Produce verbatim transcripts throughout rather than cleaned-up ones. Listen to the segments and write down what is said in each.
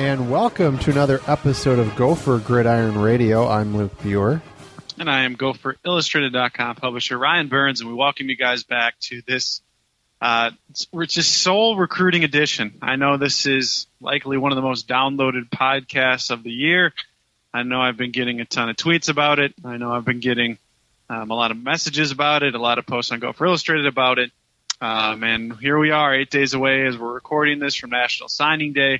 and welcome to another episode of Gopher Gridiron Radio. I'm Luke Buer. And I am Gopher Illustrated dot com publisher Ryan Burns, and we welcome you guys back to this uh, just sole recruiting edition. I know this is likely one of the most downloaded podcasts of the year. I know I've been getting a ton of tweets about it. I know I've been getting um, a lot of messages about it, a lot of posts on Gopher Illustrated about it. Um, and here we are, eight days away as we're recording this from National Signing Day.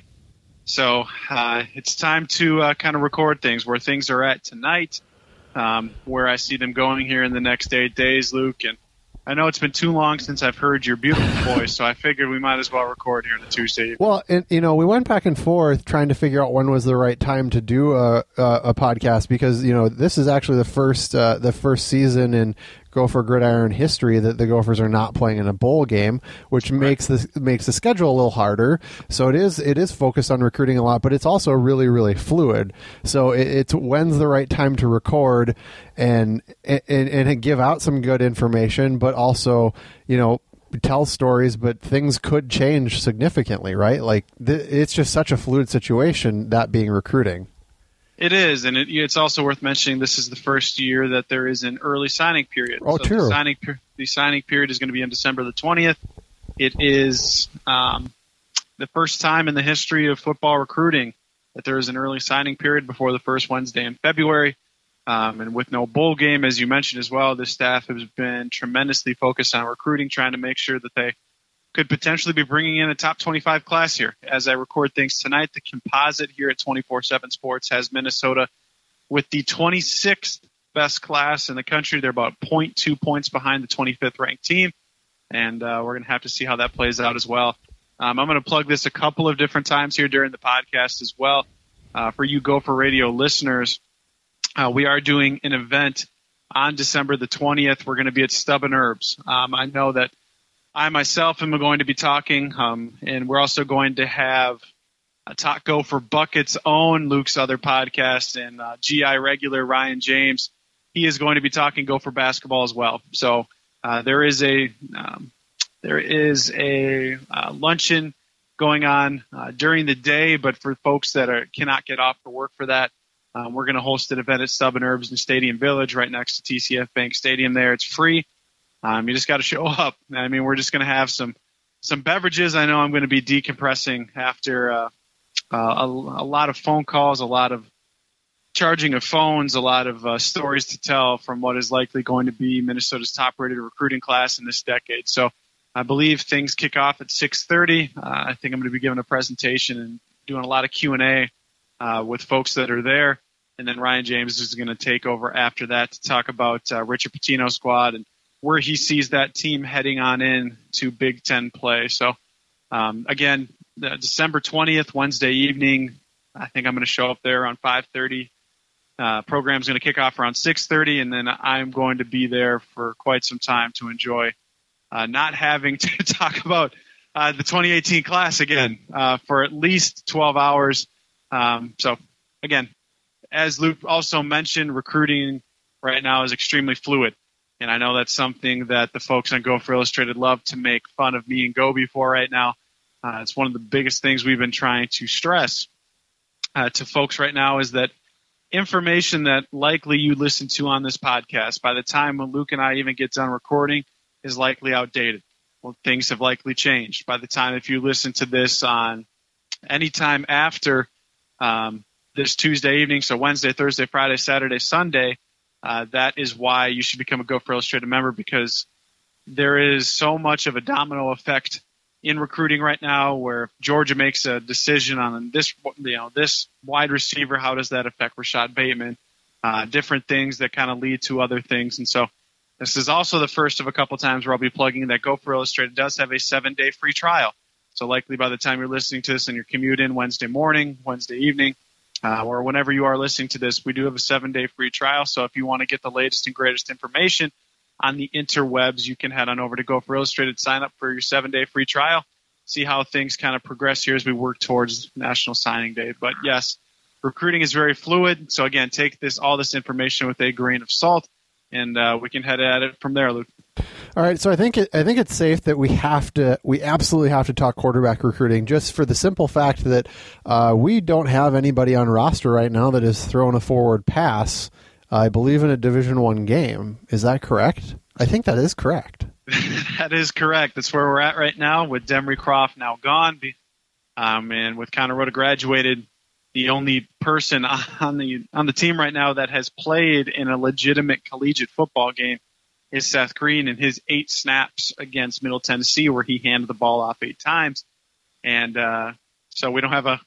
So uh, it's time to uh, kind of record things, where things are at tonight, um, where I see them going here in the next eight days, Luke. And I know it's been too long since I've heard your beautiful voice, so I figured we might as well record here on a Tuesday. Well, and, you know, we went back and forth trying to figure out when was the right time to do a, a, a podcast, because, you know, this is actually the first uh, the first season in Gopher Gridiron history that the Gophers are not playing in a bowl game, which right. makes the makes the schedule a little harder. So it is it is focused on recruiting a lot, but it's also really really fluid. So it, it's when's the right time to record and, and and give out some good information, but also, you know, tell stories. But things could change significantly, right? Like th- it's just such a fluid situation, that being recruiting. It is, and it, it's also worth mentioning this is the first year that there is an early signing period. Oh, so true. The signing, the signing period is going to be on December the twentieth. It is um, the first time in the history of football recruiting that there is an early signing period before the first Wednesday in February. Um, and with no bowl game, as you mentioned as well, the staff has been tremendously focused on recruiting, trying to make sure that they could potentially be bringing in a top twenty-five class here. As I record things tonight, the composite here at twenty-four seven Sports has Minnesota with the twenty-sixth best class in the country. They're about zero point two points behind the twenty-fifth ranked team, and uh, we're going to have to see how that plays out as well. Um, I'm going to plug this a couple of different times here during the podcast as well. Uh, for you Gopher Radio listeners, uh, we are doing an event on December the twentieth. We're going to be at Stubborn Herbs. Um, I know that I myself am going to be talking, um, and we're also going to have a Talk Gopher Buckets own, Luke's other podcast, and uh, G I regular Ryan James. He is going to be talking Gopher basketball as well. So uh, there is a um, there is a uh, luncheon going on uh, during the day, but for folks that are, cannot get off for work for that, um, we're going to host an event at Stubborn Herbs in Stadium Village, right next to T C F Bank Stadium. There, it's free. Um, you just got to show up. I mean, we're just going to have some some beverages. I know I'm going to be decompressing after uh, uh, a, a lot of phone calls, a lot of charging of phones, a lot of uh, stories to tell from what is likely going to be Minnesota's top-rated recruiting class in this decade. So I believe things kick off at six thirty. Uh, I think I'm going to be giving a presentation and doing a lot of Q and A uh, with folks that are there. And then Ryan James is going to take over after that to talk about uh, Richard Pitino's squad and where he sees that team heading on in to Big Ten play. So, um, again, the December twentieth, Wednesday evening, I think I'm going to show up there around five thirty. Uh, program's going to kick off around six thirty, and then I'm going to be there for quite some time to enjoy uh, not having to talk about uh, the twenty eighteen class again uh, for at least twelve hours. Um, so, again, as Luke also mentioned, recruiting right now is extremely fluid. And I know that's something that the folks on Gopher Illustrated love to make fun of me and Goby for right now. Uh, it's one of the biggest things we've been trying to stress uh, to folks right now is that information that likely you listen to on this podcast, by the time when Luke and I even get done recording, is likely outdated. Well, things have likely changed. By the time if you listen to this on any time after um, this Tuesday evening, so Wednesday, Thursday, Friday, Saturday, Sunday, Uh, that is why you should become a Gopher Illustrated member, because there is so much of a domino effect in recruiting right now where Georgia makes a decision on this, you know, this wide receiver. How does that affect Rashad Bateman? Uh, different things that kind of lead to other things. And so this is also the first of a couple times where I'll be plugging that Gopher Illustrated does have a seven-day free trial. So likely by the time you're listening to this and your commute in Wednesday morning, Wednesday evening, Uh, or whenever you are listening to this, we do have a seven-day free trial. So if you want to get the latest and greatest information on the interwebs, you can head on over to Gopher Illustrated, sign up for your seven-day free trial, see how things kind of progress here as we work towards National Signing Day. But, yes, recruiting is very fluid. So, again, take this all this information with a grain of salt, and uh, we can head at it from there, Luke. All right, so I think it, I think it's safe that we have to we absolutely have to talk quarterback recruiting, just for the simple fact that uh, we don't have anybody on roster right now that has thrown a forward pass, I believe, in a Division One game. Is that correct? I think that is correct. That is correct. That's where we're at right now, with Demery Croft now gone, um, and with Connor Rhoda graduated. The only person on the on the team right now that has played in a legitimate collegiate football game is Seth Green in his eight snaps against Middle Tennessee, where he handed the ball off eight times. And uh, so we don't have a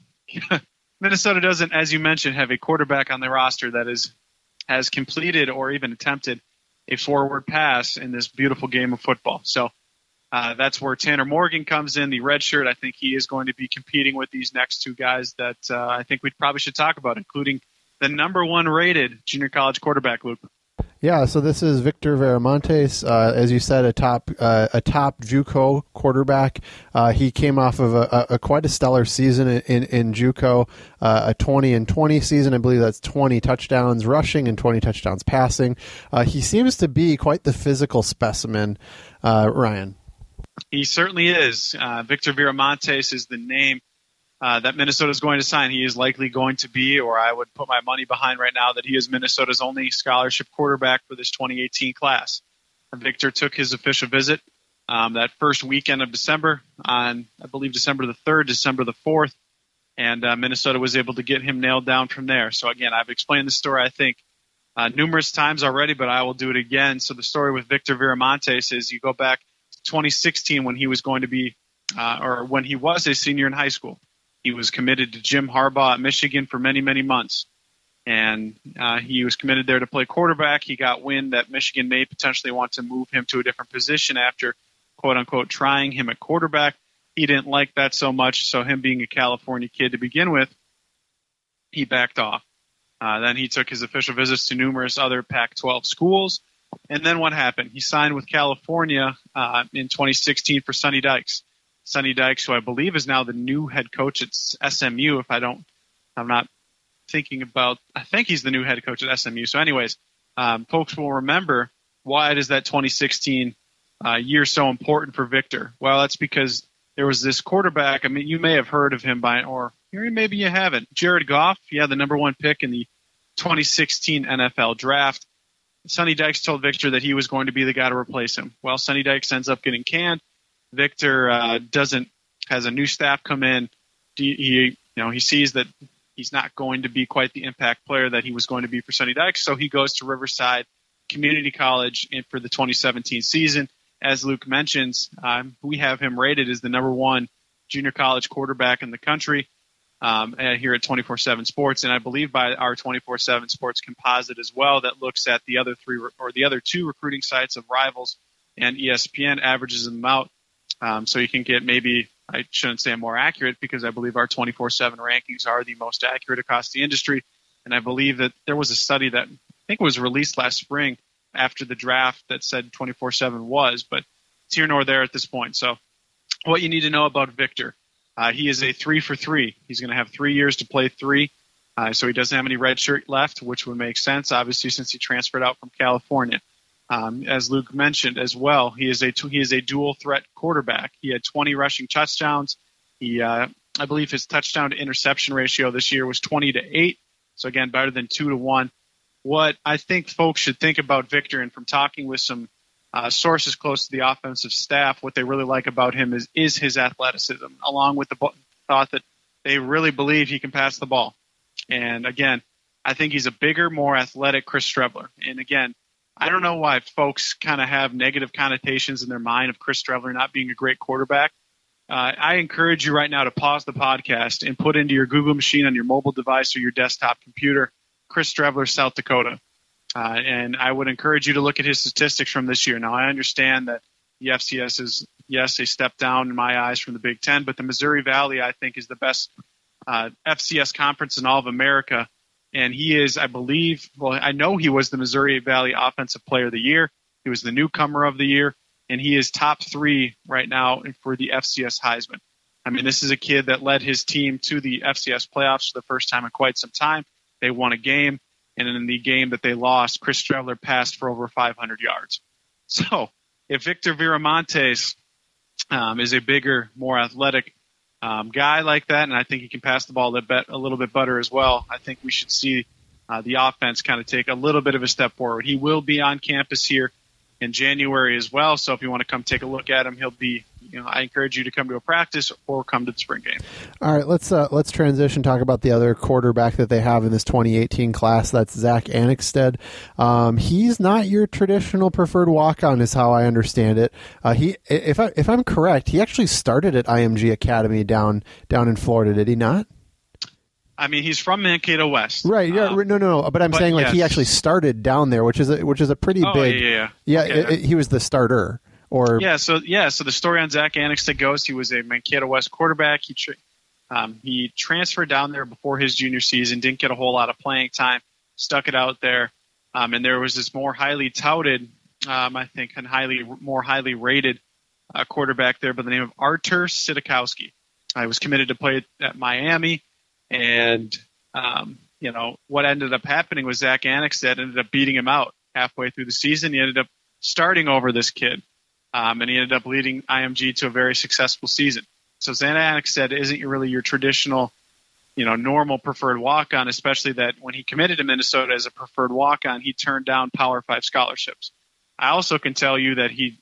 – Minnesota doesn't, as you mentioned, have a quarterback on their roster that is has completed or even attempted a forward pass in this beautiful game of football. So uh, that's where Tanner Morgan comes in, the red shirt. I think he is going to be competing with these next two guys that uh, I think we probably should talk about, including the number one rated junior college quarterback, Luke. Yeah, so this is Victor Viramontes, uh, as you said, a top uh, a top JUCO quarterback. Uh, he came off of a, a, a quite a stellar season in, in, in JUCO, uh, a twenty and twenty season. I believe that's twenty touchdowns rushing and twenty touchdowns passing. Uh, he seems to be quite the physical specimen, uh, Ryan. He certainly is. Uh, Victor Viramontes is the name Uh, that Minnesota is going to sign. He is likely going to be, or I would put my money behind right now, that he is Minnesota's only scholarship quarterback for this twenty eighteen class. Victor took his official visit um, that first weekend of December on, I believe, December the third, December the fourth, and uh, Minnesota was able to get him nailed down from there. So, again, I've explained the story, I think, uh, numerous times already, but I will do it again. So the story with Victor Viramontes is you go back to twenty sixteen when he was going to be, uh, or when he was a senior in high school. He was committed to Jim Harbaugh at Michigan for many, many months. And uh, he was committed there to play quarterback. He got wind that Michigan may potentially want to move him to a different position after, quote-unquote, trying him at quarterback. He didn't like that so much, so him being a California kid to begin with, he backed off. Uh, then he took his official visits to numerous other Pac twelve schools. And then what happened? He signed with California uh, in twenty sixteen for Sonny Dykes. Sonny Dykes, who I believe is now the new head coach at S M U, if I don't, I'm not thinking about, I think he's the new head coach at S M U. So anyways, um, folks will remember why it is that twenty sixteen uh, year so important for Victor. Well, that's because there was this quarterback. I mean, you may have heard of him by, or maybe you haven't. Jared Goff, he had the number one pick in the twenty sixteen N F L draft. Sonny Dykes told Victor that he was going to be the guy to replace him. Well, Sonny Dykes ends up getting canned. Victor uh, doesn't has a new staff come in. He, you know, he sees that he's not going to be quite the impact player that he was going to be for Sonny Dykes, so he goes to Riverside Community College in, for the twenty seventeen season. As Luke mentions, um, we have him rated as the number one junior college quarterback in the country um, here at twenty-four seven Sports, and I believe by our twenty-four seven Sports composite as well that looks at the other three or the other two recruiting sites of Rivals and E S P N, averages them out. Um, so you can get maybe, I shouldn't say more accurate, because I believe our twenty-four seven rankings are the most accurate across the industry. And I believe that there was a study that I think was released last spring after the draft that said twenty-four seven was, but it's here nor there at this point. So what you need to know about Victor, uh, he is a three for three. He's going to have three years to play three. Uh, so he doesn't have any red shirt left, which would make sense, obviously, since he transferred out from California. Um, as Luke mentioned as well, he is a he is a dual threat quarterback. He had twenty rushing touchdowns. He, uh, I believe, his touchdown to interception ratio this year was twenty to eight. So again, better than two to one. What I think folks should think about Victor, and from talking with some uh, sources close to the offensive staff, what they really like about him is is his athleticism, along with the bo- thought that they really believe he can pass the ball. And again, I think he's a bigger, more athletic Chris Streveler. And again, I don't know why folks kind of have negative connotations in their mind of Chris Streveler not being a great quarterback. Uh, I encourage you right now to pause the podcast and put into your Google machine on your mobile device or your desktop computer, Chris Streveler, South Dakota. Uh, and I would encourage you to look at his statistics from this year. Now, I understand that the F C S is, yes, a step down in my eyes from the Big Ten, but the Missouri Valley, I think, is the best uh, F C S conference in all of America. And he is, I believe, well, I know he was the Missouri Valley Offensive Player of the Year. He was the newcomer of the year, and he is top three right now for the F C S Heisman. I mean, this is a kid that led his team to the F C S playoffs for the first time in quite some time. They won a game, and in the game that they lost, Chris Streveler passed for over five hundred yards. So if Victor Viramontes um, is a bigger, more athletic um, guy like that, and I think he can pass the ball a, bit, a little bit better as well, I think we should see uh, the offense kind of take a little bit of a step forward. He will be on campus here in January as well, so if you want to come take a look at him, he'll be, you know, I encourage you to come to a practice or come to the spring game. All right, let's uh, let's transition, talk about the other quarterback that they have in this twenty eighteen class. That's Zach Annexstad. Um, he's not your traditional preferred walk-on, is how I understand it. Uh, he, if I if I'm correct, he actually started at I M G Academy down down in Florida, did he not? I mean, he's from Mankato West. Right. Yeah. Um, no, no, no. But I'm but saying like yes. he actually started down there, which is a, which is a pretty oh, big. Yeah, yeah. Yeah. Okay. It, it, he was the starter. Or yeah. So yeah. So the story on Zach Annexstad goes, he was a Mankato West quarterback. He tra- um, he transferred down there before his junior season. Didn't get a whole lot of playing time. Stuck it out there. Um, and there was this more highly touted, um, I think, and highly more highly rated uh, quarterback there by the name of Artur Sitakowski. I was committed to play at Miami, and Um, you know, what ended up happening was Zach Annexstad ended up beating him out halfway through the season. He ended up starting over this kid, um, and he ended up leading I M G to a very successful season. So Zach Annexstad isn't really your traditional, you know, normal preferred walk-on, especially that when he committed to Minnesota as a preferred walk-on, he turned down Power Five scholarships. I also can tell you that he,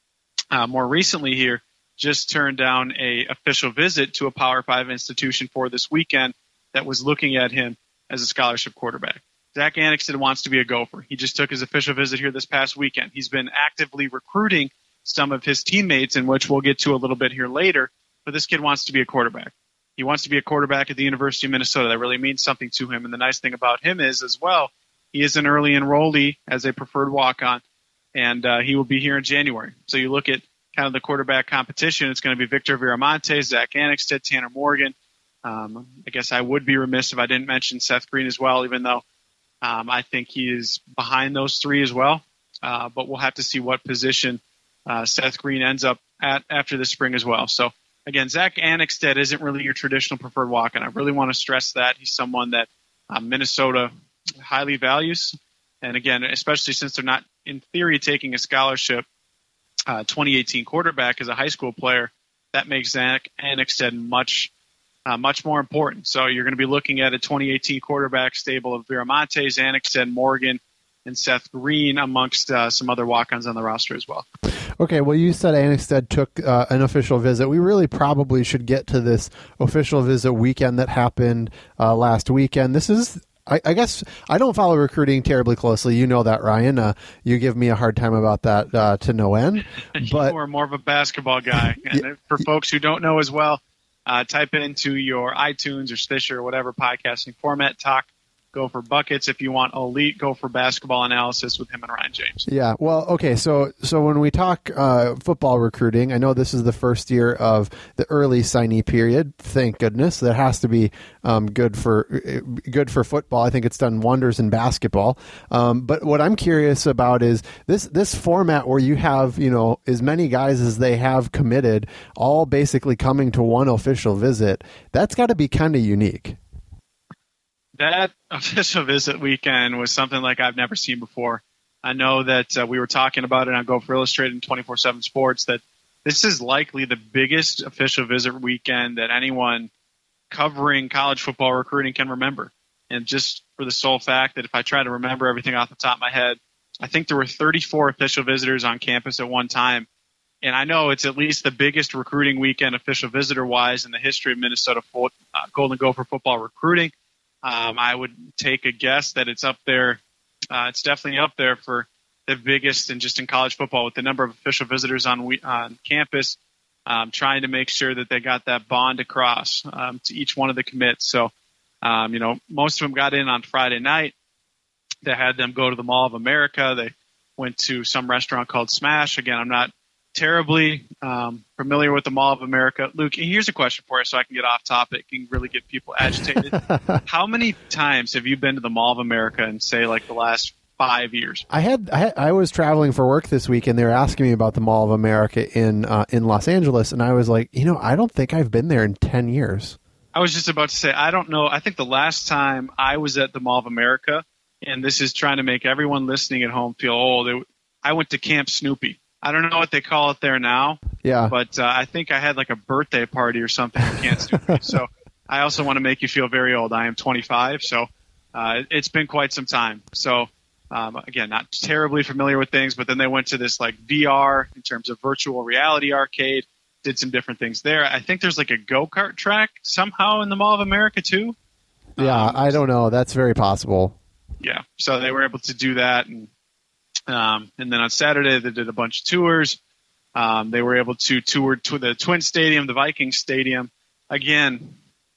uh, more recently here, just turned down a official visit to a Power Five institution for this weekend that was looking at him as a scholarship quarterback. Zach Annexstad wants to be a Gopher. He just took his official visit here this past weekend. He's been actively recruiting some of his teammates, in which we'll get to a little bit here later, but this kid wants to be a quarterback. He wants to be a quarterback at the University of Minnesota. That really means something to him, and the nice thing about him is, as well, he is an early enrollee as a preferred walk-on, and uh, he will be here in January. So you look at kind of the quarterback competition, it's going to be Victor Viramontes, Zach Annexstad, Tanner Morgan. Um, I guess I would be remiss if I didn't mention Seth Green as well, even though um, I think he is behind those three as well. Uh, but we'll have to see what position uh, Seth Green ends up at after the spring as well. So, again, Zach Annexstad isn't really your traditional preferred walk-on. I really want to stress that. He's someone that uh, Minnesota highly values. And, again, especially since they're not, in theory, taking a scholarship uh, twenty eighteen quarterback as a high school player, that makes Zach Annexstad much Uh, much more important. So you're going to be looking at a twenty eighteen quarterback stable of Viramontes, Annexstad, Morgan, and Seth Green, amongst uh, some other walk-ons on the roster as well. Okay, well, you said Annexstad took uh, an official visit. We really probably should get to this official visit weekend that happened uh, last weekend. This is, I, I guess, I don't follow recruiting terribly closely. You know that, Ryan. Uh, you give me a hard time about that uh, to no end. But you are more of a basketball guy. And yeah, for folks who don't know as well, Uh, type it into your iTunes or Stitcher or whatever podcasting format. Talk Gopher Buckets if you want elite Gopher basketball analysis with him and Ryan James. Yeah, well, okay, so so when we talk uh, football recruiting, I know this is the first year of the early signee period. Thank goodness. That has to be um, good for good for football. I think it's done wonders in basketball. Um, but what I'm curious about is this this format where you have, you know, as many guys as they have committed, all basically coming to one official visit. That's got to be kind of unique. That official visit weekend was something like I've never seen before. I know that uh, we were talking about it on Gopher Illustrated and twenty-four seven Sports, that this is likely the biggest official visit weekend that anyone covering college football recruiting can remember. And just for the sole fact that if I try to remember everything off the top of my head, I think there were thirty-four official visitors on campus at one time. And I know it's at least the biggest recruiting weekend official visitor-wise in the history of Minnesota fo- uh, Golden Gopher football recruiting. Um, I would take a guess that it's up there. Uh, it's definitely up there for the biggest and just in college football, with the number of official visitors on we, on campus, um, trying to make sure that they got that bond across um, to each one of the commits. So, um, you know, most of them got in on Friday night. They had them go to the Mall of America. They went to some restaurant called Smash. Again, I'm not terribly um, familiar with the Mall of America. Luke, here's a question for you so I can get off topic and really get people agitated. How many times have you been to the Mall of America in, say, like the last five years? I had I, had, I was traveling for work this week, and they were asking me about the Mall of America in uh, in Los Angeles, and I was like, you know, I don't think I've been there in ten years. I was just about to say, I don't know. I think the last time I was at the Mall of America, and this is trying to make everyone listening at home feel old, it, I went to Camp Snoopy. I don't know what they call it there now. Yeah. But uh, I think I had like a birthday party or something in Kansas City. So I also want to make you feel very old. I am twenty-five, so uh, it's been quite some time. So um, again, not terribly familiar with things, but then they went to this like V R in terms of virtual reality arcade, did some different things there. I think there's like a go-kart track somehow in the Mall of America too. Yeah, um, I don't know. That's very possible. Yeah, so they were able to do that. And, um, and then on Saturday, they did a bunch of tours. Um, they were able to tour to the Twin Stadium, the Vikings Stadium. Again,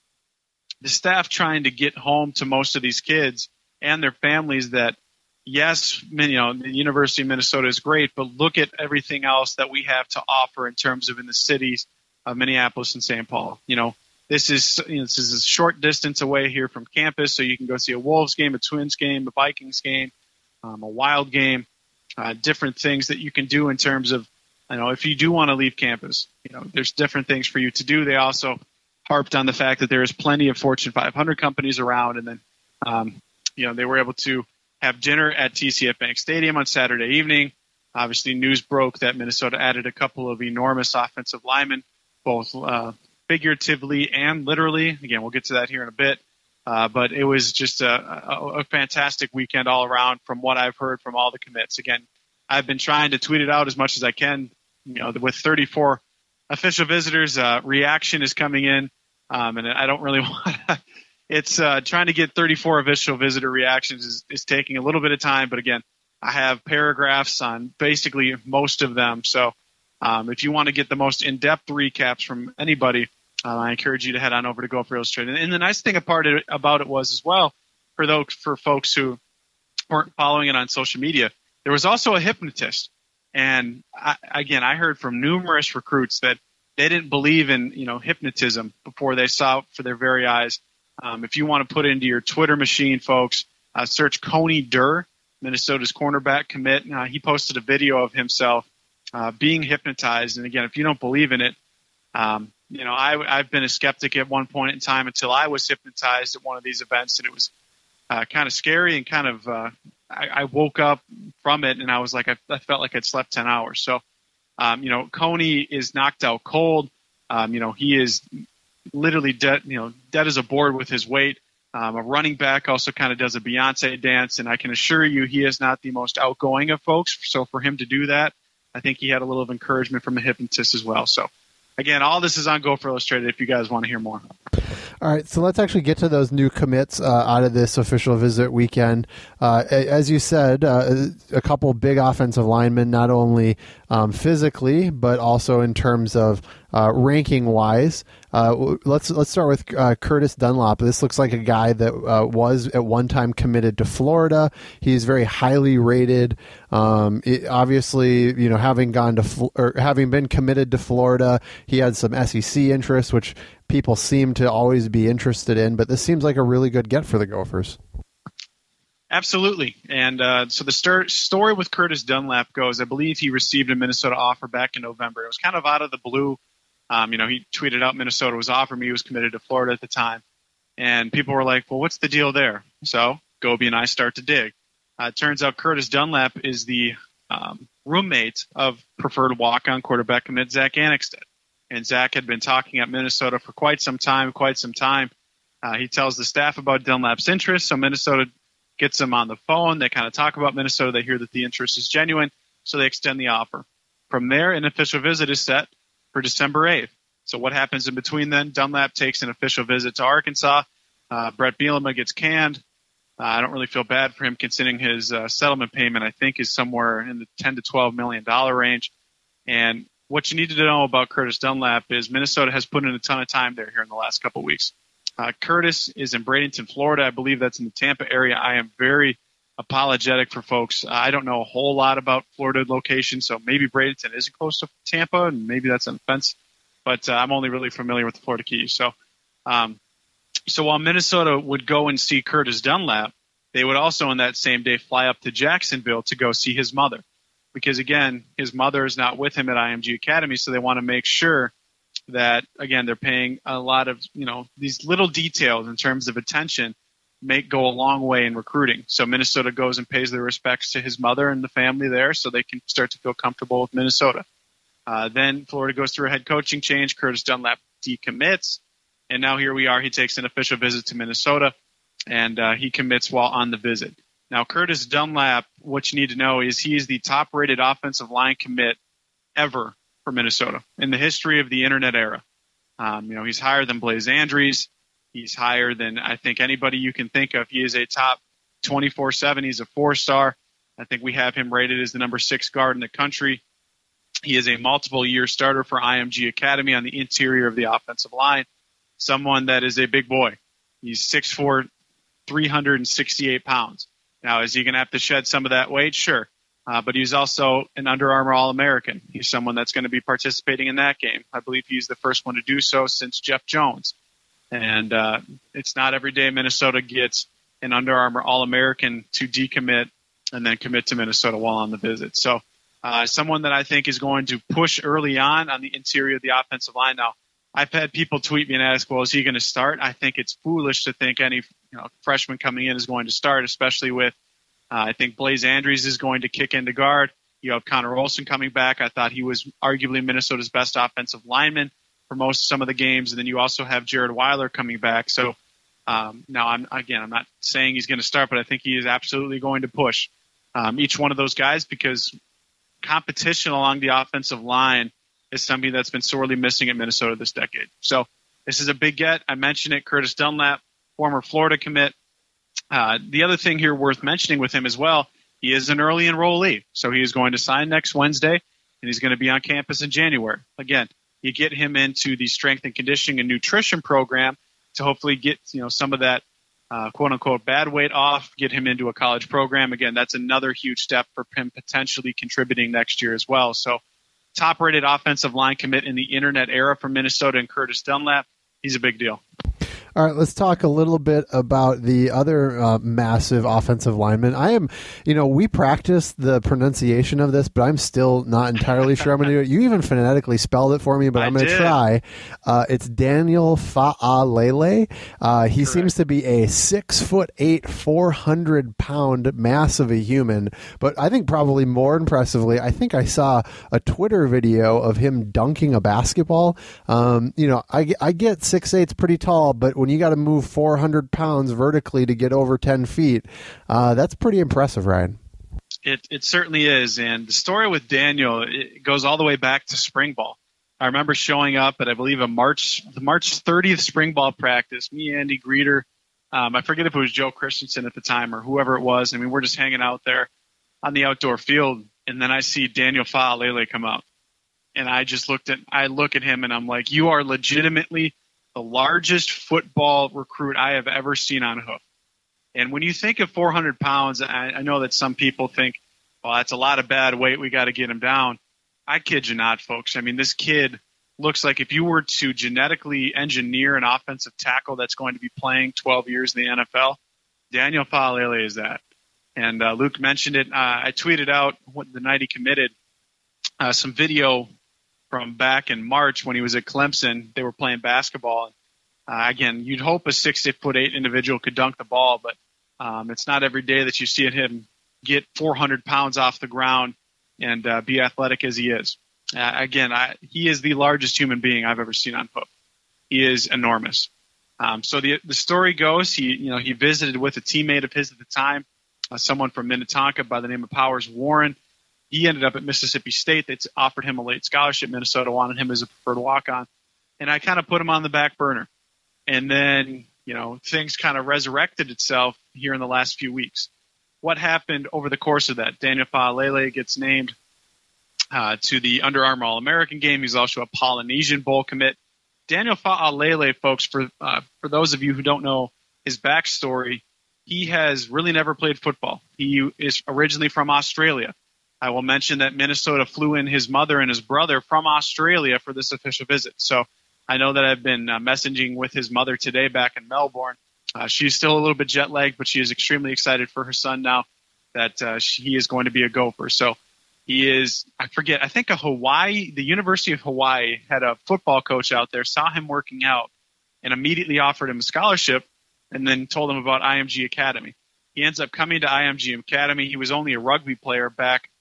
the staff trying to get home to most of these kids and their families that, yes, you know, the University of Minnesota is great, but look at everything else that we have to offer in terms of in the cities of Minneapolis and Saint Paul. You know, this is you know, this is a short distance away here from campus, so you can go see a Wolves game, a Twins game, a Vikings game, um, a Wild game, uh, different things that you can do in terms of, you know, if you do want to leave campus, you know, there's different things for you to do. They also harped on the fact that there is plenty of Fortune five hundred companies around. And then, um, you know, they were able to have dinner at T C F Bank Stadium on Saturday evening. Obviously, news broke that Minnesota added a couple of enormous offensive linemen, both uh, figuratively and literally. Again, we'll get to that here in a bit. Uh, but it was just a, a, a fantastic weekend all around from what I've heard from all the commits. Again, I've been trying to tweet it out as much as I can. You know, with thirty-four official visitors, uh, reaction is coming in, um, and I don't really want to. It's uh, trying to get thirty-four official visitor reactions is, is taking a little bit of time. But again, I have paragraphs on basically most of them. So um, if you want to get the most in-depth recaps from anybody, uh, I encourage you to head on over to Gopher Illustrated. And the nice thing about it, about it was as well, for those for folks who weren't following it on social media, there was also a hypnotist. And I, again, I heard from numerous recruits that they didn't believe in, you know, hypnotism before they saw it for their very eyes. Um, if you want to put it into your Twitter machine, folks, uh, search Coney Durr, Minnesota's cornerback commit. Uh, he posted a video of himself uh, being hypnotized. And again, if you don't believe in it, um, you know, I, I've been a skeptic at one point in time until I was hypnotized at one of these events, and it was uh, kind of scary and kind of uh, I, I woke up from it, and I was like, I, I felt like I'd slept ten hours. So, um, you know, Coney is knocked out cold. Um, you know, he is literally dead, you know, dead as a board with his weight. Um, a running back also kind of does a Beyonce dance, and I can assure you he is not the most outgoing of folks. So for him to do that, I think he had a little of encouragement from the hypnotist as well. So, again, all this is on Gopher Illustrated if you guys want to hear more. All right, so let's actually get to those new commits uh, out of this official visit weekend. Uh, as you said, uh, a couple big offensive linemen, not only um, physically, but also in terms of uh, ranking-wise. Uh, let's let's start with uh, Curtis Dunlap. This looks like a guy that uh, was at one time committed to Florida. He's very highly rated. Um, it, obviously, you know, having gone to or having been committed to Florida, he had some S E C interest, which people seem to always be interested in. But this seems like a really good get for the Gophers. Absolutely. And uh, so the stir- story with Curtis Dunlap goes, I believe he received a Minnesota offer back in November. It was kind of out of the blue. Um, you know, he tweeted out Minnesota was offering me. He was committed to Florida at the time. And people were like, well, what's the deal there? So Gobi and I start to dig. Uh, it turns out Curtis Dunlap is the um, roommate of preferred walk-on quarterback commit Zach Annexstad. And Zach had been talking at Minnesota for quite some time, quite some time. Uh, he tells the staff about Dunlap's interest, so Minnesota gets him on the phone. They kind of talk about Minnesota. They hear that the interest is genuine, so they extend the offer. From there, an official visit is set for December eighth. So what happens in between then? Dunlap takes an official visit to Arkansas. Uh, Brett Bielema gets canned. Uh, I don't really feel bad for him considering his uh, settlement payment, I think, is somewhere in the ten to twelve million dollars range. And what you need to know about Curtis Dunlap is Minnesota has put in a ton of time there here in the last couple of weeks. Uh, Curtis is in Bradenton, Florida. I believe that's in the Tampa area. I am very apologetic for folks. I don't know a whole lot about Florida location, so maybe Bradenton isn't close to Tampa, and maybe that's an offense. But uh, I'm only really familiar with the Florida Keys. So, um, so while Minnesota would go and see Curtis Dunlap, they would also on that same day fly up to Jacksonville to go see his mother. Because, again, his mother is not with him at I M G Academy, so they want to make sure that, again, they're paying a lot of, you know, these little details in terms of attention make go a long way in recruiting. So Minnesota goes and pays their respects to his mother and the family there so they can start to feel comfortable with Minnesota. Uh, then Florida goes through a head coaching change. Curtis Dunlap decommits. And now here we are. He takes an official visit to Minnesota, and uh, he commits while on the visit. Now, Curtis Dunlap, what you need to know is he is the top-rated offensive line commit ever for Minnesota in the history of the internet era. Um, you know, he's higher than Blaise Andries. He's higher than, I think, anybody you can think of. He is a top twenty-four seven. He's a four-star. I think we have him rated as the number six guard in the country. He is a multiple-year starter for I M G Academy on the interior of the offensive line, someone that is a big boy. He's six foot four, three hundred sixty-eight pounds. Now, is he going to have to shed some of that weight? Sure. Uh, but he's also an Under Armour All-American. He's someone that's going to be participating in that game. I believe he's the first one to do so since Jeff Jones. And uh, it's not every day Minnesota gets an Under Armour All-American to decommit and then commit to Minnesota while on the visit. So uh, someone that I think is going to push early on on the interior of the offensive line. Now, I've had people tweet me and ask, well, is he going to start? I think it's foolish to think any you know, freshman coming in is going to start, especially with uh, I think Blaise Andries is going to kick into guard. You have Connor Olson coming back. I thought he was arguably Minnesota's best offensive lineman for most some of the games. And then you also have Jared Weiler coming back. So um, now, I'm again, I'm not saying he's going to start, but I think he is absolutely going to push um, each one of those guys because competition along the offensive line is something that's been sorely missing at Minnesota this decade. So this is a big get. I mentioned it, Curtis Dunlap, former Florida commit. Uh, the other thing here worth mentioning with him as well, he is an early enrollee. So he is going to sign next Wednesday, and he's going to be on campus in January. Again, you get him into the strength and conditioning and nutrition program to hopefully get you know some of that uh, quote-unquote bad weight off, get him into a college program. Again, that's another huge step for him potentially contributing next year as well. So top-rated offensive line commit in the internet era for Minnesota and Curtis Dunlap. He's a big deal. All right, let's talk a little bit about the other uh, massive offensive lineman. I am, you know, we practiced the pronunciation of this, but I'm still not entirely sure I'm going to do it. You even phonetically spelled it for me, but I I'm going to did. try. Uh, it's Daniel Fa'alele. Uh, he Correct. seems to be a six foot eight, four hundred pound mass of a human, but I think probably more impressively, I think I saw a Twitter video of him dunking a basketball. Um, you know, I, I get six eight's pretty tall, but when you got to move four hundred pounds vertically to get over ten feet, uh, that's pretty impressive, Ryan. It it certainly is. And the story with Daniel, it goes all the way back to spring ball. I remember showing up at, I believe, a March the March thirtieth spring ball practice. Me, Andy Greeter, um, I forget if it was Joe Christensen at the time or whoever it was. I mean, we're just hanging out there on the outdoor field, and then I see Daniel Fa'alele come out. And I just looked at I look at him, and I'm like, you are legitimately the largest football recruit I have ever seen on hoof. And when you think of four hundred pounds, I, I know that some people think, well, that's a lot of bad weight. We got to get him down. I kid you not, folks. I mean, this kid looks like if you were to genetically engineer an offensive tackle that's going to be playing twelve years in the N F L, Daniel Fa'alele is that. And uh, Luke mentioned it. Uh, I tweeted out what, the night he committed uh, some video from back in March when he was at Clemson. They were playing basketball. Uh, again, you'd hope a six foot eight individual could dunk the ball, but um, it's not every day that you see him get four hundred pounds off the ground and uh, be athletic as he is. Uh, again, I, he is the largest human being I've ever seen on hoof. He is enormous. Um, so the the story goes, he you know he visited with a teammate of his at the time, uh, someone from Minnetonka by the name of Powers Warren. He ended up at Mississippi State. They offered him a late scholarship. Minnesota wanted him as a preferred walk-on. And I kind of put him on the back burner. And then, you know, things kind of resurrected itself here in the last few weeks. What happened over the course of that? Daniel Fa'alele gets named uh, to the Under Armour All-American game. He's also a Polynesian Bowl commit. Daniel Fa'alele, folks, for uh, for those of you who don't know his backstory, he has really never played football. He is originally from Australia. I will mention that Minnesota flew in his mother and his brother from Australia for this official visit. So I know that I've been uh, messaging with his mother today back in Melbourne. Uh, she's still a little bit jet lagged, but she is extremely excited for her son now that uh, she, he is going to be a Gopher. So he is, I forget, I think a Hawaii, the University of Hawaii had a football coach out there, saw him working out, and immediately offered him a scholarship and then told him about I M G Academy. He ends up coming to I M G Academy. He was only a rugby player back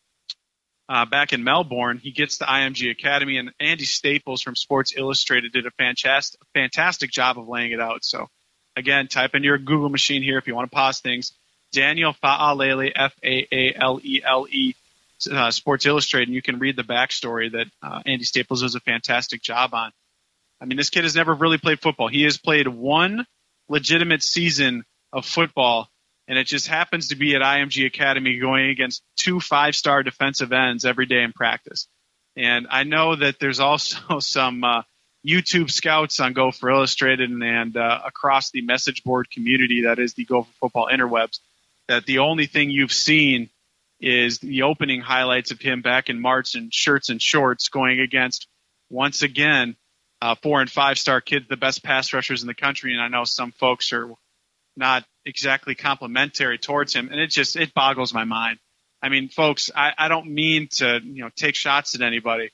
uh, back in Melbourne. He gets to I M G Academy, and Andy Staples from Sports Illustrated did a fantastic, fantastic job of laying it out. So, again, type in your Google machine here if you want to pause things. Daniel Faalele, F A A L E L E, uh, Sports Illustrated, and you can read the backstory that uh, Andy Staples does a fantastic job on. I mean, this kid has never really played football. He has played one legitimate season of football, and it just happens to be at I M G Academy going against two five-star defensive ends every day in practice. And I know that there's also some uh, YouTube scouts on Gopher Illustrated and, and uh, across the message board community that is the Gopher Football interwebs, that the only thing you've seen is the opening highlights of him back in March in shirts and shorts going against, once again, uh, four- and five-star kids, the best pass rushers in the country. And I know some folks are not exactly complimentary towards him, and it just it boggles my mind. I mean, folks, I, I don't mean to you know take shots at anybody,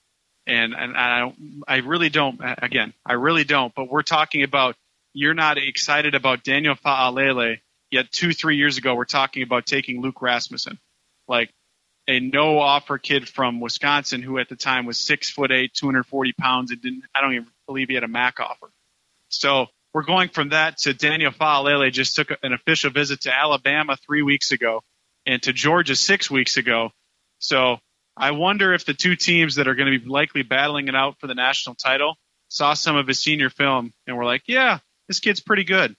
and and I don't, I really don't. Again, I really don't. But we're talking about you're not excited about Daniel Faalele, yet two three years ago we're talking about taking Luke Rasmussen, like a no offer kid from Wisconsin who at the time was six foot eight, two hundred forty pounds, and didn't I don't even believe he had a M A C offer. So we're going from that to Daniel Faalele just took an official visit to Alabama three weeks ago and to Georgia six weeks ago. So I wonder if the two teams that are going to be likely battling it out for the national title saw some of his senior film and were like, yeah, this kid's pretty good.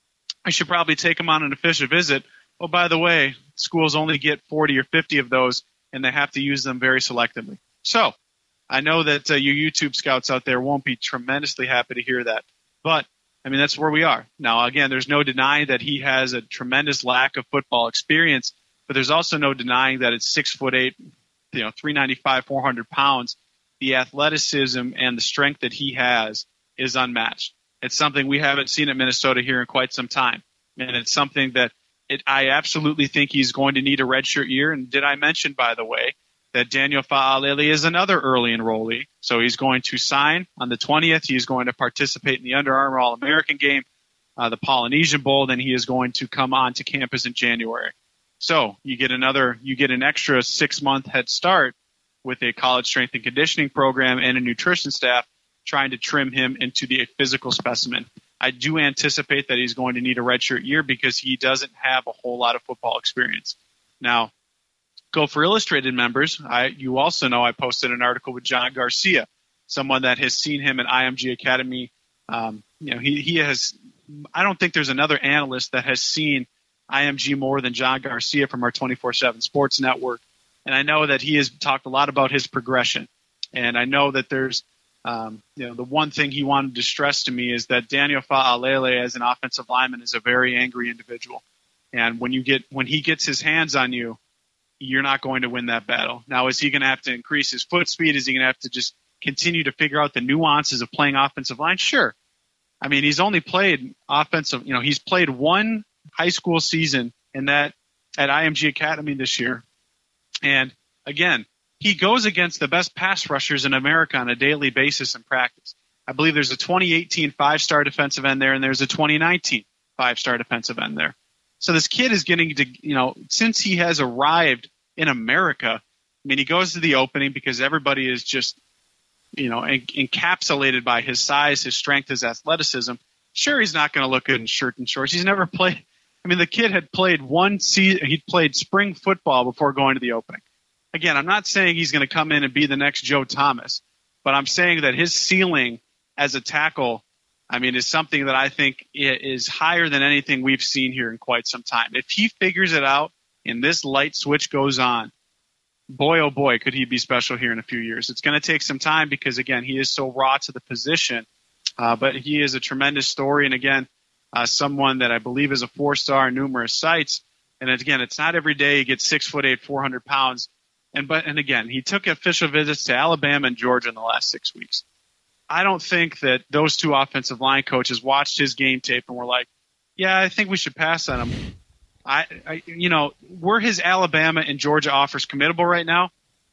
I should probably take him on an official visit. Oh, by the way, schools only get forty or fifty of those, and they have to use them very selectively. So I know that uh, you YouTube scouts out there won't be tremendously happy to hear that. But I mean, that's where we are. Now, again, there's no denying that he has a tremendous lack of football experience, but there's also no denying that at six foot eight, you know, three ninety-five, four hundred pounds, the athleticism and the strength that he has is unmatched. It's something we haven't seen at Minnesota here in quite some time. And it's something that it, I absolutely think he's going to need a redshirt year. And did I mention, by the way, that Daniel Faalele is another early enrollee. So he's going to sign on the twentieth. He's going to participate in the Under Armour All-American game, uh, the Polynesian Bowl. Then he is going to come on to campus in January. So you get another, you get an extra six-month head start with a college strength and conditioning program and a nutrition staff trying to trim him into the physical specimen. I do anticipate that he's going to need a redshirt year because he doesn't have a whole lot of football experience. Now, Gopher Illustrated members, I, you also know I posted an article with John Garcia, someone that has seen him at I M G Academy. Um, you know, he, he has, I don't think there's another analyst that has seen I M G more than John Garcia from our twenty-four seven Sports Network. And I know that he has talked a lot about his progression. And I know that there's, um, you know, the one thing he wanted to stress to me is that Daniel Faalele as an offensive lineman is a very angry individual. And when you get, when he gets his hands on you, you're not going to win that battle. Now, is he going to have to increase his foot speed? Is he going to have to just continue to figure out the nuances of playing offensive line? Sure. I mean, he's only played offensive, you know, he's played one high school season in that at I M G Academy this year. And again, he goes against the best pass rushers in America on a daily basis in practice. I believe there's a twenty eighteen five-star defensive end there, and there's a twenty nineteen five-star defensive end there. So this kid is getting to, you know, since he has arrived in America, I mean, he goes to the opening because everybody is just, you know, en- encapsulated by his size, his strength, his athleticism. Sure, he's not going to look good in shirt and shorts. He's never played. I mean, the kid had played one season. He'd played spring football before going to the opening. Again, I'm not saying he's going to come in and be the next Joe Thomas, but I'm saying that his ceiling as a tackle, I mean, is something that I think is higher than anything we've seen here in quite some time. If he figures it out and this light switch goes on, boy, oh boy, could he be special here in a few years. It's going to take some time because, again, he is so raw to the position, uh, but he is a tremendous story. And, again, uh, someone that I believe is a four-star in numerous sites. And, again, it's not every day he gets six foot eight, four hundred pounds. And, but, and again, he took official visits to Alabama and Georgia in the last six weeks. I don't think that those two offensive line coaches watched his game tape and were like, yeah, I think we should pass on him. I, I you know, were his Alabama and Georgia offers committable right now?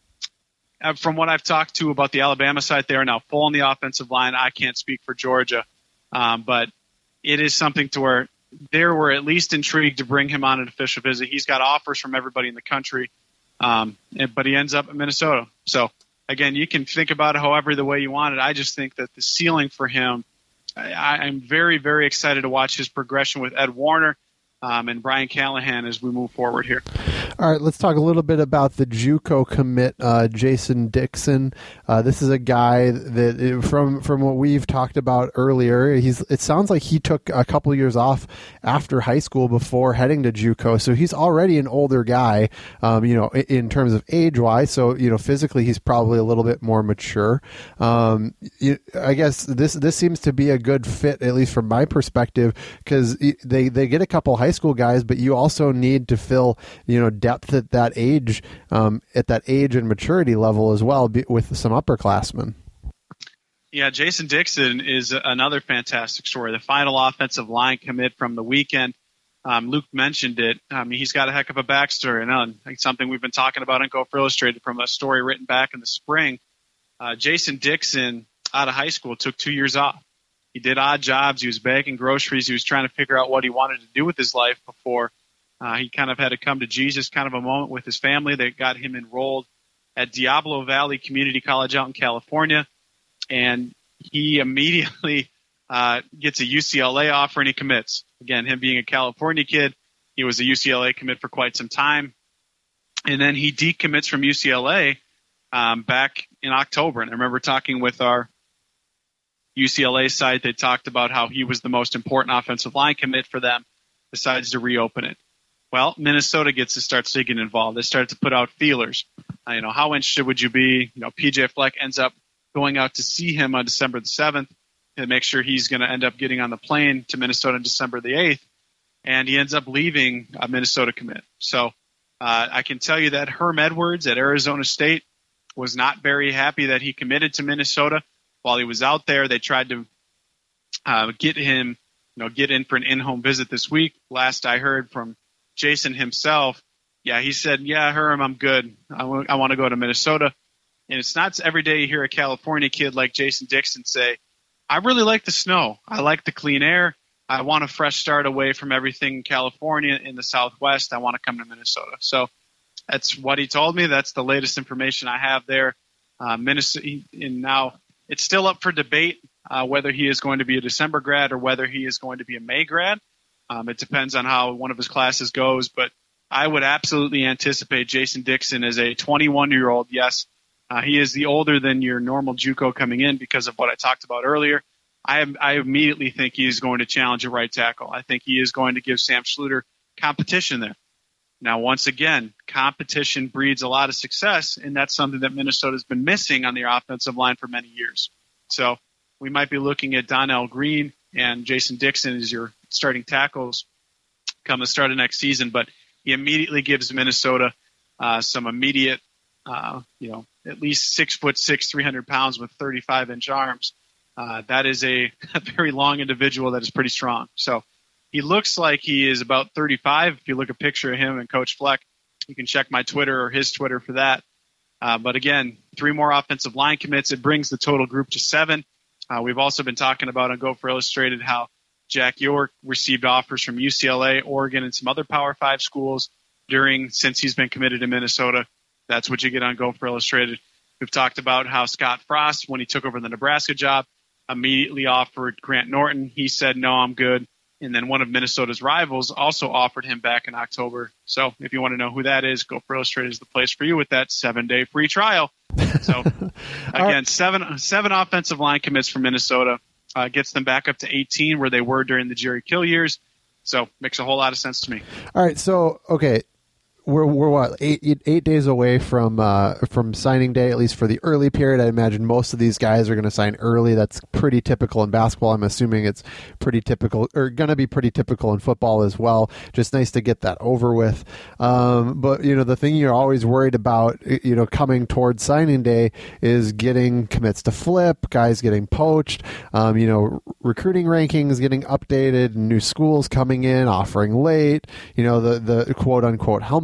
Uh, from what I've talked to about the Alabama side, they are now full on the offensive line. I can't speak for Georgia. Um, but it is something to where they were at least intrigued to bring him on an official visit. He's got offers from everybody in the country, um, and, but he ends up in Minnesota. So, again, you can think about it however the way you want it. I just think that the ceiling for him, I, I'm very, very excited to watch his progression with Ed Warner um, and Brian Callahan as we move forward here. All right, let's talk a little bit about the JUCO commit, uh, Jason Dixon. Uh, this is a guy that, from from what we've talked about earlier, he's. It sounds like he took a couple years off after high school before heading to JUCO, so he's already an older guy, um, you know, in, in terms of age-wise. So, you know, physically he's probably a little bit more mature. Um, you, I guess this this seems to be a good fit, at least from my perspective, because they they get a couple high school guys, but you also need to fill, you know, depth at that age, um, at that age and maturity level as well, be, with some upperclassmen. Yeah, Jason Dixon is another fantastic story. The final offensive line commit from the weekend. Um, Luke mentioned it. I mean, he's got a heck of a backstory, and uh, it's something we've been talking about on Gopher Illustrated from a story written back in the spring. Uh, Jason Dixon, out of high school, took two years off. He did odd jobs. He was bagging groceries. He was trying to figure out what he wanted to do with his life before Uh, he kind of had to come to Jesus, kind of a moment with his family that got him enrolled at Diablo Valley Community College out in California. And he immediately uh, gets a U C L A offer and he commits. Again, him being a California kid, he was a U C L A commit for quite some time. And then he decommits from U C L A um, back in October. And I remember talking with our U C L A site. They talked about how he was the most important offensive line commit for them, decides to reopen it. Well, Minnesota gets to start getting involved. They start to put out feelers. Uh, you know, how interested would you be? You know, P J Fleck ends up going out to see him on December the seventh and make sure he's going to end up getting on the plane to Minnesota on December the eighth. And he ends up leaving a Minnesota commit. So uh, I can tell you that Herm Edwards at Arizona State was not very happy that he committed to Minnesota. While he was out there, they tried to uh, get him, you know, get in for an in-home visit this week. Last I heard from Jason himself, yeah, he said, yeah, Herm, I'm good. I, w- I want to go to Minnesota. And it's not every day you hear a California kid like Jason Dixon say, I really like the snow. I like the clean air. I want a fresh start away from everything in California in the Southwest. I want to come to Minnesota. So that's what he told me. That's the latest information I have there. Uh, Minnesota, and now it's still up for debate uh, whether he is going to be a December grad or whether he is going to be a May grad. Um, it depends on how one of his classes goes, but I would absolutely anticipate Jason Dixon as a twenty-one-year-old. Yes, uh, he is the older than your normal JUCO coming in because of what I talked about earlier. I, am, I immediately think he is going to challenge a right tackle. I think he is going to give Sam Schluter competition there. Now, once again, competition breeds a lot of success, and that's something that Minnesota's been missing on their offensive line for many years. So we might be looking at Donnell Green and Jason Dixon as your starting tackles come the start of next season, but he immediately gives Minnesota uh, some immediate, uh, you know, at least six foot six, three hundred pounds with thirty-five inch arms. Uh, that is a, a very long individual that is pretty strong. So he looks like he is about thirty-five. If you look at a picture of him and Coach Fleck, you can check my Twitter or his Twitter for that. Uh, but again, three more offensive line commits. It brings the total group to seven. Uh, we've also been talking about on Gopher Illustrated how Jack York received offers from U C L A, Oregon, and some other Power Five schools during since he's been committed to Minnesota. That's what you get on Gopher Illustrated. We've talked about how Scott Frost, when he took over the Nebraska job, immediately offered Grant Norton. He said, no, I'm good. And then one of Minnesota's rivals also offered him back in October. So if you want to know who that is, Gopher Illustrated is the place for you with that seven-day free trial. So, again, seven seven offensive line commits from Minnesota. Uh, gets them back up to eighteen where they were during the Jerry Kill years. So makes a whole lot of sense to me. All right. So, okay. We're we're what eight eight days away from uh, from signing day, at least for the early period. I imagine most of these guys are going to sign early. That's pretty typical in basketball. I'm assuming it's pretty typical, or going to be pretty typical in football as well. Just nice to get that over with. Um, but you know, the thing you're always worried about, you know, coming towards signing day is getting commits to flip, guys getting poached. Um, you know, recruiting rankings getting updated, new schools coming in, offering late. You know, the the quote unquote helmet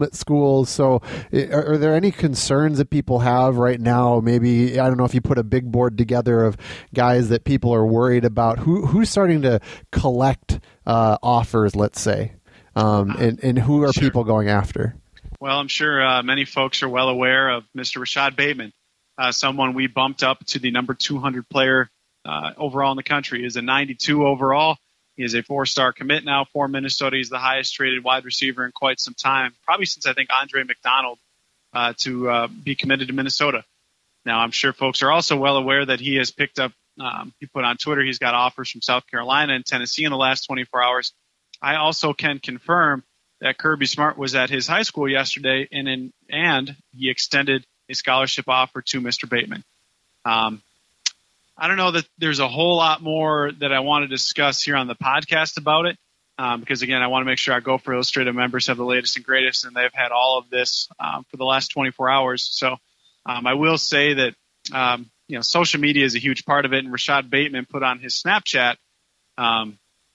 split schools. So are, are there any concerns that people have right now? Maybe, I don't know if you put a big board together of guys that people are worried about. Who Who's starting to collect uh, offers, let's say, um, and, and who are sure. people going after? Well, I'm sure uh, many folks are well aware of Mister Rashad Bateman, uh, someone we bumped up to the number two hundred player uh, overall in the country. He is a ninety-two overall. He is a four-star commit now for Minnesota. He's the highest-rated wide receiver in quite some time, probably since I think Andre McDonald uh, to uh, be committed to Minnesota. Now, I'm sure folks are also well aware that he has picked up, um, he put on Twitter, he's got offers from South Carolina and Tennessee in the last twenty-four hours. I also can confirm that Kirby Smart was at his high school yesterday, and in, and he extended a scholarship offer to Mister Bateman. Um, I don't know that there's a whole lot more that I want to discuss here on the podcast about it, um, because, again, I want to make sure our Gopher Illustrated members have the latest and greatest, and they've had all of this um, for the last twenty-four hours. So um, I will say that, um, you know, social media is a huge part of it, and Rashad Bateman put on his Snapchat, um,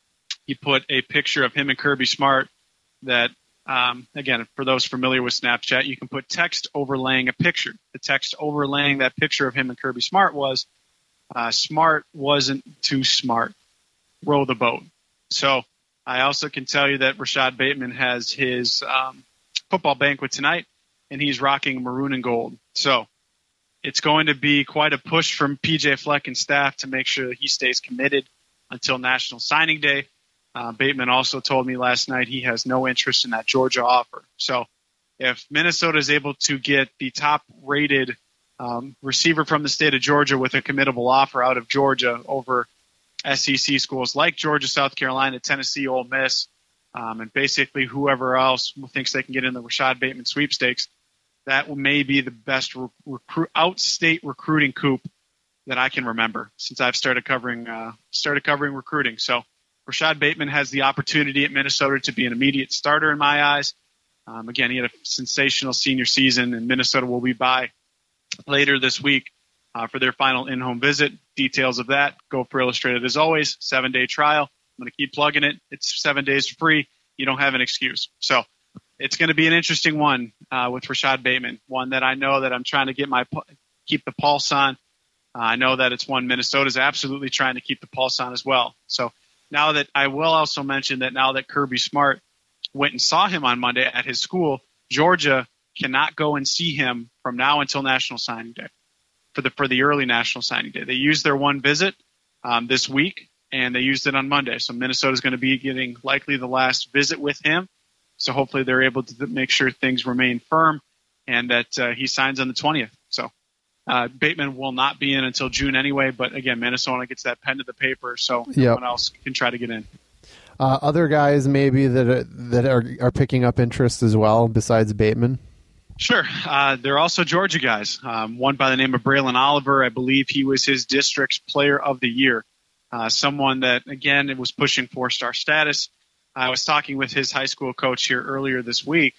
he put a picture of him and Kirby Smart that, um, again, for those familiar with Snapchat, you can put text overlaying a picture. The text overlaying that picture of him and Kirby Smart was, uh, Smart wasn't too smart. Row the boat. So I also can tell you that Rashad Bateman has his um, football banquet tonight, and he's rocking maroon and gold. So it's going to be quite a push from P J Fleck and staff to make sure that he stays committed until National Signing Day. Uh, Bateman also told me last night he has no interest in that Georgia offer. So if Minnesota is able to get the top-rated um, receiver from the state of Georgia with a committable offer out of Georgia over S E C schools like Georgia, South Carolina, Tennessee, Ole Miss, um, and basically whoever else thinks they can get in the Rashad Bateman sweepstakes, that may be the best re- recruit, out-state recruiting coup that I can remember since I've started covering uh, started covering recruiting. So Rashad Bateman has the opportunity at Minnesota to be an immediate starter in my eyes. Um, again, he had a sensational senior season, and Minnesota will be by later this week uh, for their final in-home visit. Details of that, Gopher Illustrated as always, seven-day trial. I'm going to keep plugging it. It's seven days free. You don't have an excuse. So it's going to be an interesting one uh, with Rashad Bateman, one that I know that I'm trying to get my keep the pulse on. Uh, I know that it's one Minnesota's absolutely trying to keep the pulse on as well. So now that I will also mention that now that Kirby Smart went and saw him on Monday at his school, Georgia cannot go and see him from now until National Signing Day for the for the early National Signing Day. They used their one visit um, this week, and they used it on Monday. So Minnesota is going to be getting likely the last visit with him. So hopefully they're able to make sure things remain firm and that uh, he signs on the twentieth. So Uh, Bateman will not be in until June anyway, but again, Minnesota gets that pen to the paper, so no yep. one else can try to get in. Uh, other guys maybe that are, that are are picking up interest as well besides Bateman? Sure. Uh, there are also Georgia guys. Um, one by the name of Braylon Oliver. I believe he was his district's player of the year. Uh, someone that, again, it was pushing four-star status. I was talking with his high school coach here earlier this week,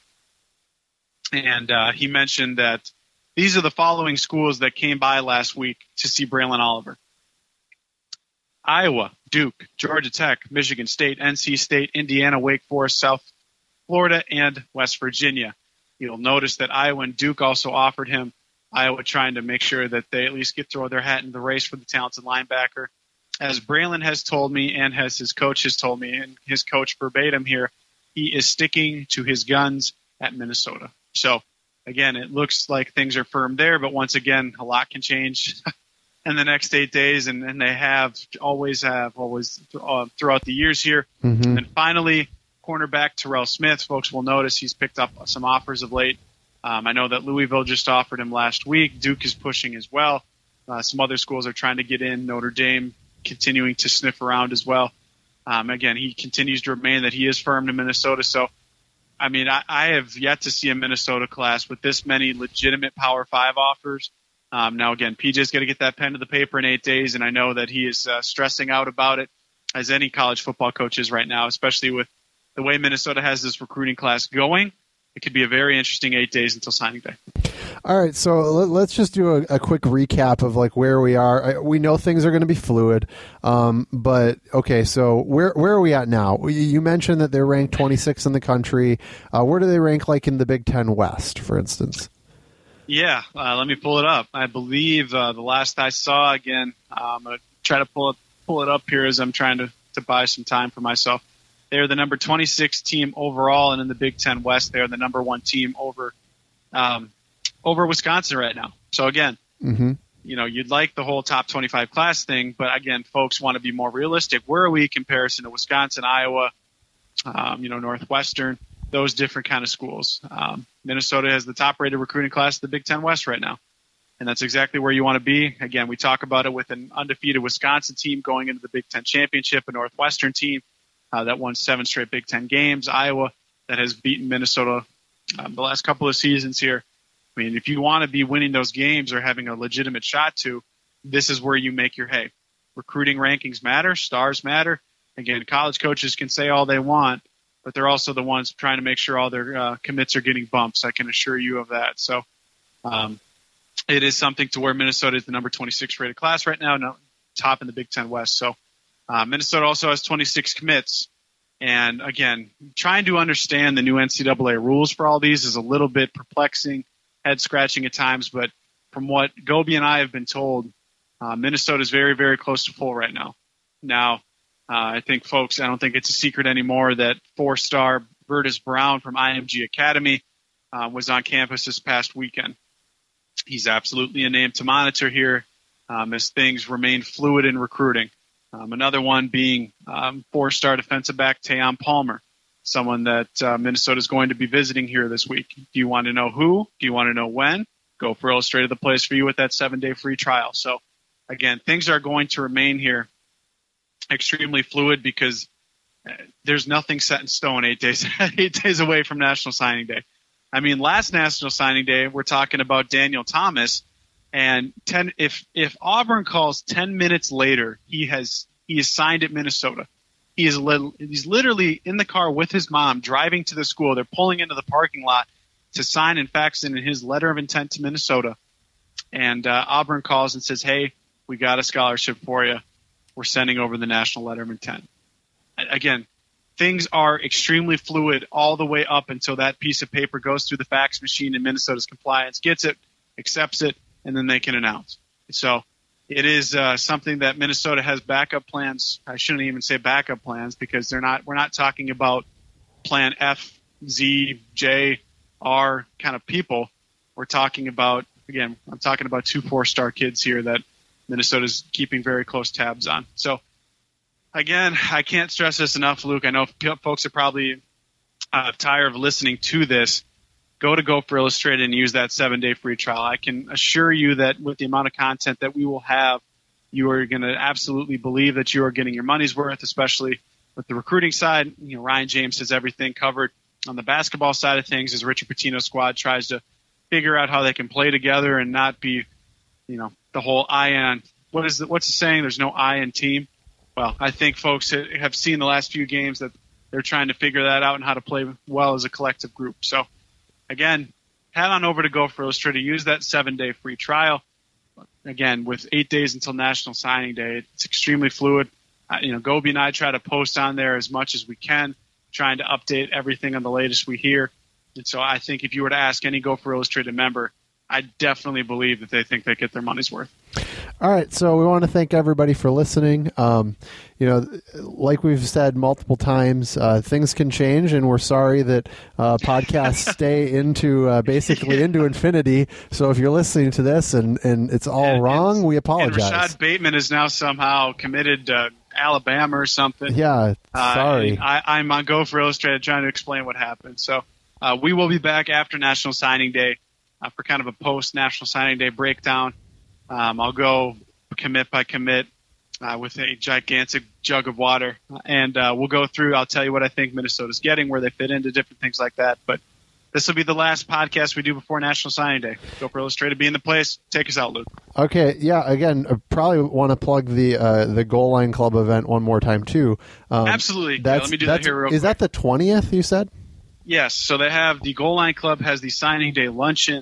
and uh, he mentioned that these are the following schools that came by last week to see Braylon Oliver: Iowa, Duke, Georgia Tech, Michigan State, N C State, Indiana, Wake Forest, South Florida, and West Virginia. You'll notice that Iowa and Duke also offered him. Iowa trying to make sure that they at least get throw their hat in the race for the talented linebacker. As Braylon has told me, and as his coach has told me, and his coach verbatim here, he is sticking to his guns at Minnesota. So, again, it looks like things are firm there, but once again, a lot can change in the next eight days, and, and they have always have always uh, throughout the years here. Mm-hmm. And then finally, cornerback Terrell Smith. Folks will notice he's picked up some offers of late. Um, I know that Louisville just offered him last week. Duke is pushing as well. Uh, some other schools are trying to get in. Notre Dame continuing to sniff around as well. Um, again, he continues to remain that he is firm to Minnesota. So, I mean, I, I have yet to see a Minnesota class with this many legitimate Power Five offers. Um, now, again, P J's going to get that pen to the paper in eight days, and I know that he is uh, stressing out about it, as any college football coach is right now, especially with the way Minnesota has this recruiting class going. It could be a very interesting eight days until signing day. All right, so let's just do a, a quick recap of like where we are. We know things are going to be fluid, um, but okay. So where where are we at now? You mentioned that they're ranked twenty-sixth in the country. Uh, where do they rank, like in the Big Ten West, for instance? Yeah, uh, let me pull it up. I believe uh, the last I saw, again, uh, I'm going to try to pull it pull it up here as I'm trying to to buy some time for myself. They're the number twenty-six team overall, and in the Big Ten West, they're the number one team over. Um, over Wisconsin right now. So again, mm-hmm. you know, you'd like the whole top twenty-five class thing, but again, folks want to be more realistic. Where are we in comparison to Wisconsin, Iowa, um, you know, Northwestern, those different kind of schools? Um, Minnesota has the top rated recruiting class of the Big Ten West right now. And that's exactly where you want to be. Again, we talk about it with an undefeated Wisconsin team going into the Big Ten championship, a Northwestern team uh, that won seven straight Big Ten games, Iowa that has beaten Minnesota um, the last couple of seasons here. I mean, if you want to be winning those games or having a legitimate shot to, this is where you make your hay. Recruiting rankings matter. Stars matter. Again, college coaches can say all they want, but they're also the ones trying to make sure all their uh, commits are getting bumps. I can assure you of that. So um, it is something to where Minnesota is the number twenty-six rated class right now, no, top in the Big Ten West. So uh, Minnesota also has twenty-six commits. And again, trying to understand the new N C double A rules for all these is a little bit perplexing, head scratching at times, but from what Gobi and I have been told, uh, Minnesota is very, very close to full right now. Now, uh, I think folks, I don't think it's a secret anymore that four-star Vertus Brown from I M G Academy uh, was on campus this past weekend. He's absolutely a name to monitor here um, as things remain fluid in recruiting. Um, another one being um, four-star defensive back Tayon Palmer, someone that uh, Minnesota is going to be visiting here this week. Do you want to know who? Do you want to know when? Go for Illustrated, the place for you with that seven-day free trial. So, again, things are going to remain here extremely fluid because there's nothing set in stone eight days eight days away from National Signing Day. I mean, last National Signing Day, we're talking about Daniel Thomas, and ten if if Auburn calls ten minutes later, he has he is signed at Minnesota. He is li- he's literally in the car with his mom driving to the school. They're pulling into the parking lot to sign and fax in his letter of intent to Minnesota. And uh, Auburn calls and says, hey, we got a scholarship for you. We're sending over the national letter of intent. Again, things are extremely fluid all the way up until that piece of paper goes through the fax machine and Minnesota's compliance gets it, accepts it, and then they can announce. So it is uh, something that Minnesota has backup plans. I shouldn't even say backup plans because they're not. We're not talking about plan F, Z, J, R kind of people. We're talking about, again, I'm talking about two four-star kids here that Minnesota's keeping very close tabs on. So, again, I can't stress this enough, Luke. I know folks are probably uh, tired of listening to this. Go to Gopher Illustrated and use that seven-day free trial. I can assure you that with the amount of content that we will have, you are going to absolutely believe that you are getting your money's worth, especially with the recruiting side. You know, Ryan James has everything covered on the basketball side of things as Richard Pitino's squad tries to figure out how they can play together and not be, you know, the whole I on what is the, what's the saying? There's no I in team. Well, I think folks have seen the last few games that they're trying to figure that out and how to play well as a collective group. So, again, head on over to Gopher Illustrated. Use that seven-day free trial. Again, with eight days until National Signing Day, it's extremely fluid. Uh, you know, Gobi and I try to post on there as much as we can, trying to update everything on the latest we hear. And so I think if you were to ask any Gopher Illustrated member, I definitely believe that they think they get their money's worth. All right, so we want to thank everybody for listening. Um, you know, like we've said multiple times, uh, things can change, and we're sorry that uh, podcasts stay into uh, basically yeah. into infinity. So if you're listening to this and, and it's all and, wrong, and, we apologize. And Rashad Bateman is now somehow committed to Alabama or something. Yeah, sorry. Uh, I, I'm on Gopher Illustrated trying to explain what happened. So uh, we will be back after National Signing Day uh, for kind of a post-National Signing Day breakdown. Um, I'll go commit by commit uh, with a gigantic jug of water, and uh, we'll go through. I'll tell you what I think Minnesota's getting, where they fit into different things like that. But this will be the last podcast we do before National Signing Day. Gopher Illustrated be in the place. Take us out, Luke. Okay, yeah. Again, I probably want to plug the uh, the Goal Line Club event one more time too. Um, Absolutely. Yeah, let me do that here real quick. Is that the twentieth? You said? Yes. So they have the Goal Line Club has the Signing Day luncheon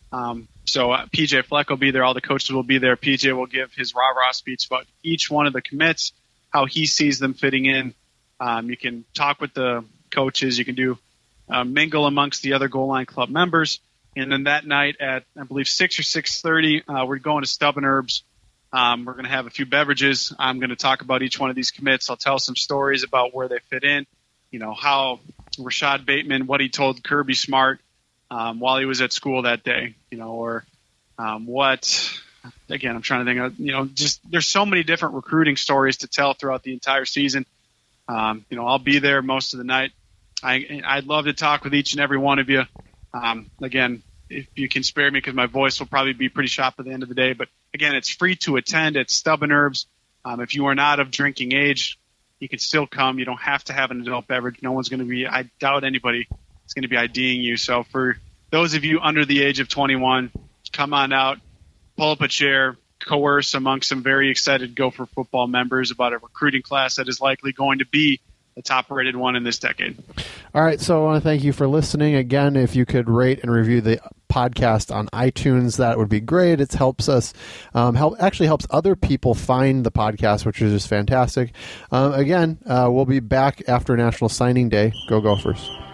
Um, so uh, P J Fleck will be there. All the coaches will be there. P J will give his rah-rah speech about each one of the commits, how he sees them fitting in. Um, you can talk with the coaches. You can do uh, mingle amongst the other Goal Line Club members. And then that night at, I believe, six or six thirty, uh, we're going to Stub and Herbs. Um, we're going to have a few beverages. I'm going to talk about each one of these commits. I'll tell some stories about where they fit in, you know, how Rashad Bateman, what he told Kirby Smart um, while he was at school that day, you know, or um, what, again, I'm trying to think of, you know, just there's so many different recruiting stories to tell throughout the entire season. Um, you know, I'll be there most of the night. I, I'd love to talk with each and every one of you. Um, again, if you can spare me, because my voice will probably be pretty shot at the end of the day. But again, it's free to attend at Stub and Herbs. Um, if you are not of drinking age, you can still come. You don't have to have an adult beverage. No one's going to be, I doubt anybody is going to be IDing you. So for those of you under the age of twenty-one, come on out, pull up a chair, coerce among some very excited Gopher football members about a recruiting class that is likely going to be the top-rated one in this decade. All right, so I want to thank you for listening. Again, if you could rate and review the podcast on iTunes, that would be great. It helps us, um, help actually helps other people find the podcast, which is just fantastic. Um, again, uh, we'll be back after National Signing Day. Go Gophers.